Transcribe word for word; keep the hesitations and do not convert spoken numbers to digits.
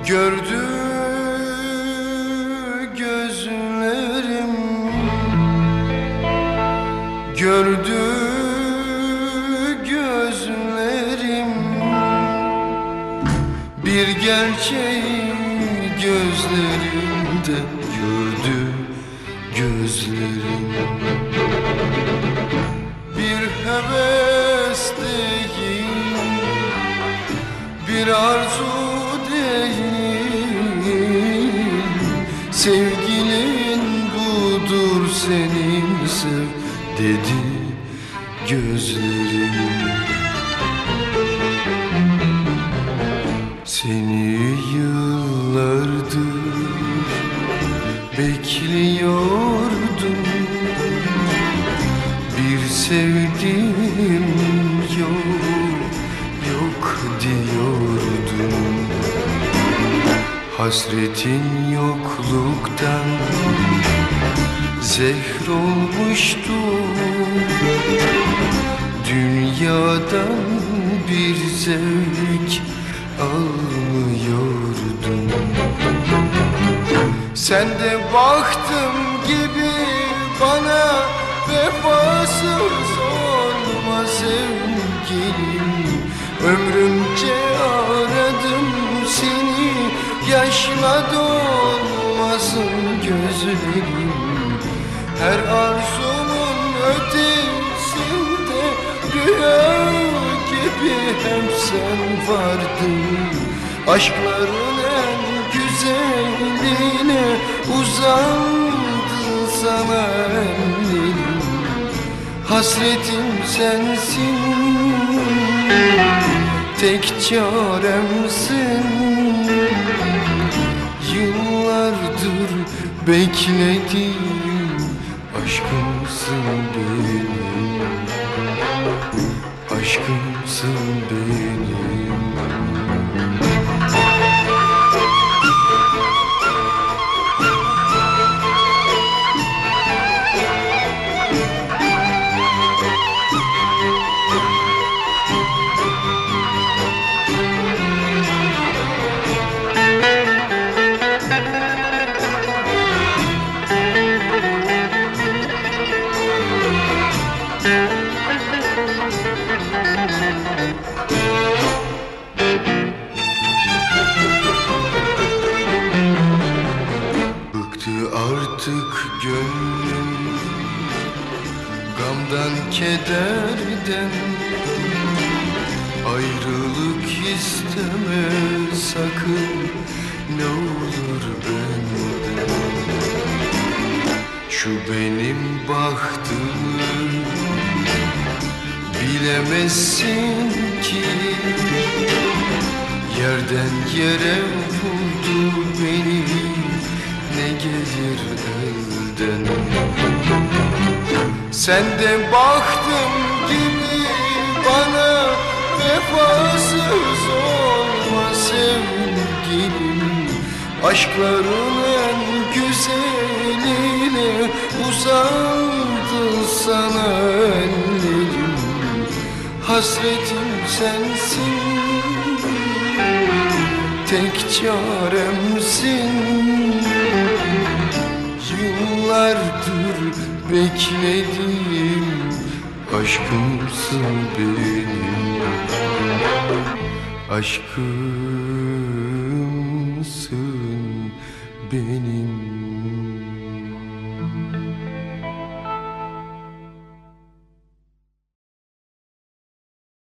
Gördü gözlerim, gördü gözlerim, bir gerçeği gözlerimde gördü gözlerim. Bir heves değil, bir arzu değil, sevgilin budur senin, sev dedi gözlerim. Seni yıllardır bekliyordum, bir sevdim yok, yok diyordum. Hasretin yokluktan zehr olmuştu, dünyadan bir zevk almıyordum. Sen de baktım gibi bana vefasız olma sevgilim. Ömrümce aradım seni, yaşla dolmasın gözlerim. Her arzumun ötesinde rüya gibi hep sen vardın. Aşkların en güzeline uzandı sana ellerim. Hasretim sensin, tek çaremsin. Yıllardır bekledim, aşkımsın benim, aşkımsın benim. Artık gönlüm gamdan kederden, ayrılık isteme sakın ne olur benden. Şu benim bahtımı bilemezsin ki, yerden yere vurdu beni, ne gelir elden. Sen de baktım gibi bana vefasız olma sevgilim. Aşkların en güzeline uzandı sana ellerim. Hasretim sensin, tek çaremsin. Yıllardır bekledim, aşkımsın benim, aşkım.